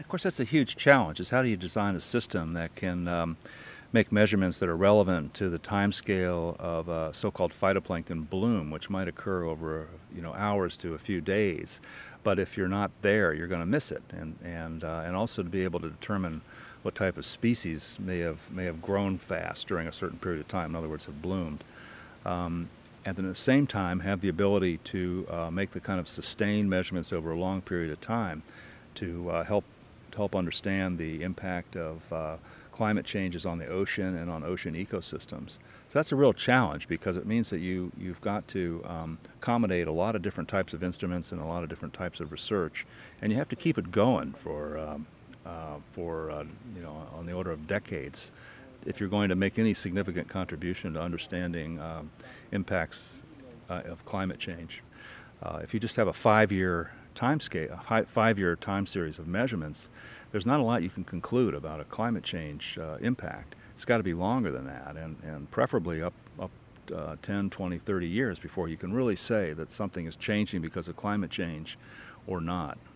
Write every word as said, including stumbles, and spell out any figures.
course, that's a huge challenge, is how do you design a system that can um, make measurements that are relevant to the time scale of a so-called phytoplankton bloom, which might occur over, you know, hours to a few days. But if you're not there, you're going to miss it. And, and, uh, and also to be able to determine what type of species may have, may have grown fast during a certain period of time, in other words, have bloomed. Um, and then at the same time have the ability to uh, make the kind of sustained measurements over a long period of time to uh, help to help understand the impact of uh, climate changes on the ocean and on ocean ecosystems. So that's a real challenge, because it means that you, you've got to um, accommodate a lot of different types of instruments and a lot of different types of research, and you have to keep it going for, um, uh, for uh, you know, on the order of decades if you're going to make any significant contribution to understanding um, impacts uh, of climate change. Uh, if you just have a five-year time scale, a five-year time series of measurements, there's not a lot you can conclude about a climate change uh, impact. It's got to be longer than that, and, and preferably up, up uh, ten, twenty, thirty years before you can really say that something is changing because of climate change or not.